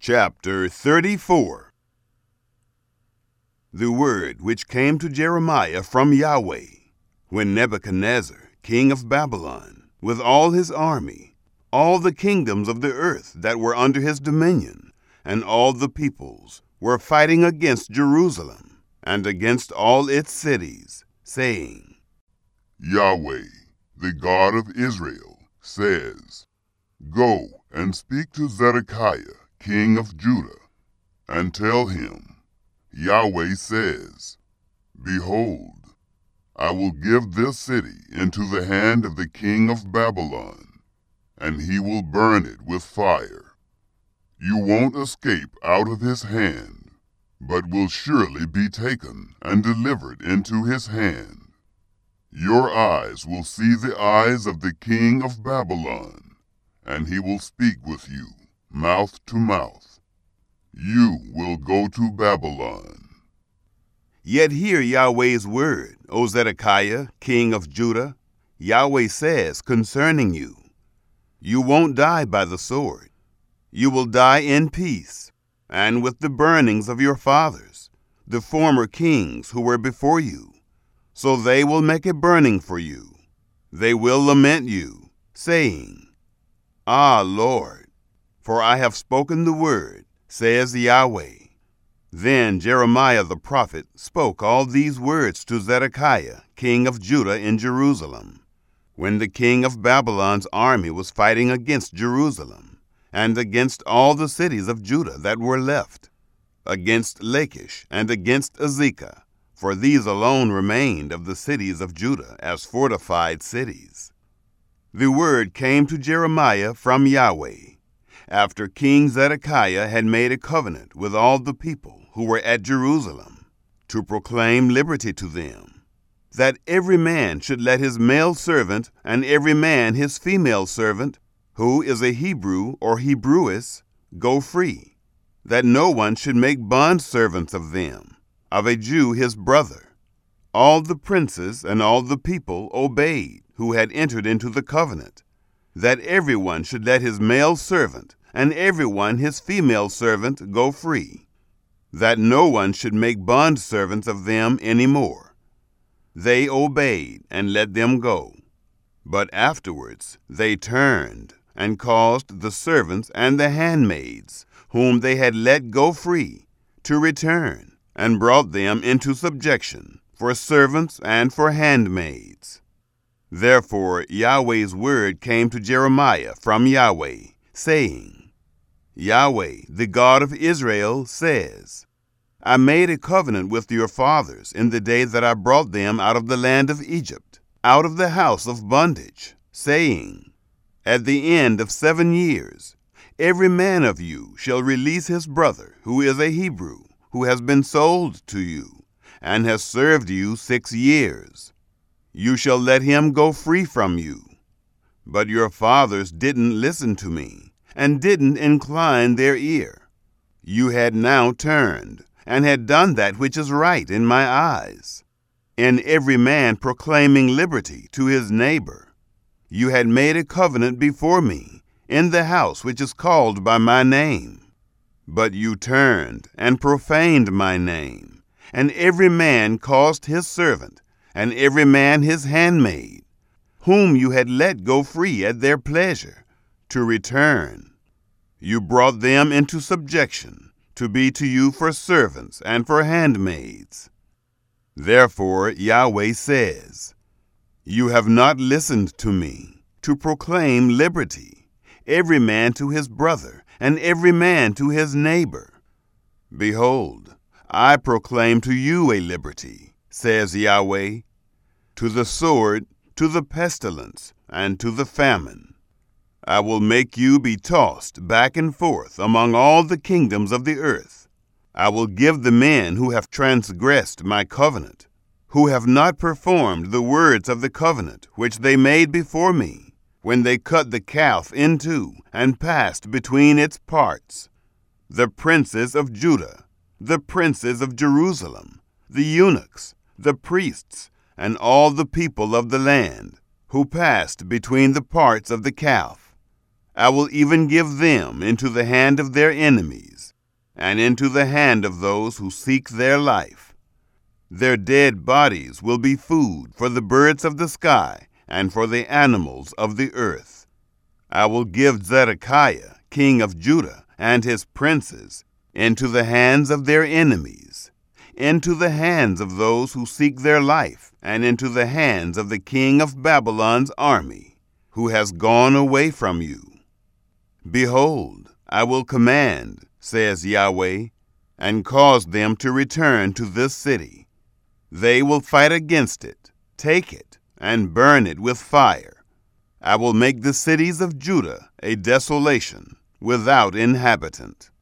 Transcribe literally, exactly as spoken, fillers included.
Chapter thirty-four. The word which came to Jeremiah from Yahweh, when Nebuchadnezzar, king of Babylon, with all his army, all the kingdoms of the earth that were under his dominion, and all the peoples, were fighting against Jerusalem, and against all its cities, saying, Yahweh, the God of Israel, says, Go and speak to Zedekiah, king of Judah, and tell him, Yahweh says, Behold, I will give this city into the hand of the king of Babylon, and he will burn it with fire. You won't escape out of his hand, but will surely be taken and delivered into his hand. Your eyes will see the eyes of the king of Babylon, and he will speak with you, mouth to mouth. You will go to Babylon. Yet hear Yahweh's word, O Zedekiah, king of Judah. Yahweh says concerning you, You won't die by the sword. You will die in peace, and with the burnings of your fathers, the former kings who were before you. So they will make a burning for you. They will lament you, saying, Ah, Lord, for I have spoken the word, says Yahweh. Then Jeremiah the prophet spoke all these words to Zedekiah, king of Judah in Jerusalem, when the king of Babylon's army was fighting against Jerusalem, and against all the cities of Judah that were left, against Lachish and against Azekah, for these alone remained of the cities of Judah as fortified cities. The word came to Jeremiah from Yahweh, after King Zedekiah had made a covenant with all the people who were at Jerusalem, to proclaim liberty to them, that every man should let his male servant and every man his female servant, who is a Hebrew or Hebrewess, go free, that no one should make bondservants of them, of a Jew his brother. All the princes and all the people obeyed, who had entered into the covenant, that everyone should let his male servant and everyone his female servant go free, that no one should make bondservants of them any more. They obeyed and let them go. But afterwards they turned and caused the servants and the handmaids, whom they had let go free, to return, and brought them into subjection, for servants and for handmaids. Therefore Yahweh's word came to Jeremiah from Yahweh, saying, Yahweh, the God of Israel, says, I made a covenant with your fathers in the day that I brought them out of the land of Egypt, out of the house of bondage, saying, At the end of seven years, every man of you shall release his brother, who is a Hebrew, who has been sold to you, and has served you six years. You shall let him go free from you. But your fathers didn't listen to me, and didn't incline their ear. You had now turned, and had done that which is right in my eyes, in every man proclaiming liberty to his neighbor. You had made a covenant before me, in the house which is called by my name. But you turned, and profaned my name, and every man caused his servant, and every man his handmaid, whom you had let go free at their pleasure, to return. You brought them into subjection, to be to you for servants and for handmaids. Therefore Yahweh says, You have not listened to me, to proclaim liberty, every man to his brother, and every man to his neighbor. Behold, I proclaim to you a liberty, says Yahweh, to the sword, to the pestilence, and to the famine. I will make you be tossed back and forth among all the kingdoms of the earth. I will give the men who have transgressed my covenant, who have not performed the words of the covenant which they made before me, when they cut the calf in two and passed between its parts, the princes of Judah, the princes of Jerusalem, the eunuchs, the priests, and all the people of the land, who passed between the parts of the calf. I will even give them into the hand of their enemies, and into the hand of those who seek their life. Their dead bodies will be food for the birds of the sky and for the animals of the earth. I will give Zedekiah, king of Judah, and his princes into the hands of their enemies, into the hands of those who seek their life, and into the hands of the king of Babylon's army, who has gone away from you. Behold, I will command, says Yahweh, and cause them to return to this city. They will fight against it, take it, and burn it with fire. I will make the cities of Judah a desolation, without inhabitant.